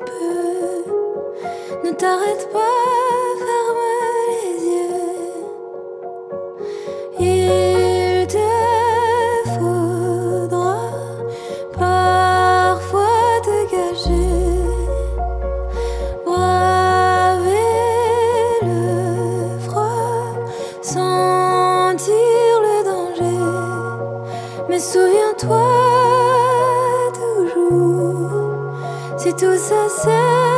peux. Ne t'arrête pas, ferme les yeux. Il te faudra parfois te cacher, braver le froid, sentir le danger. Mais souviens-toi toujours, si tout ça c'est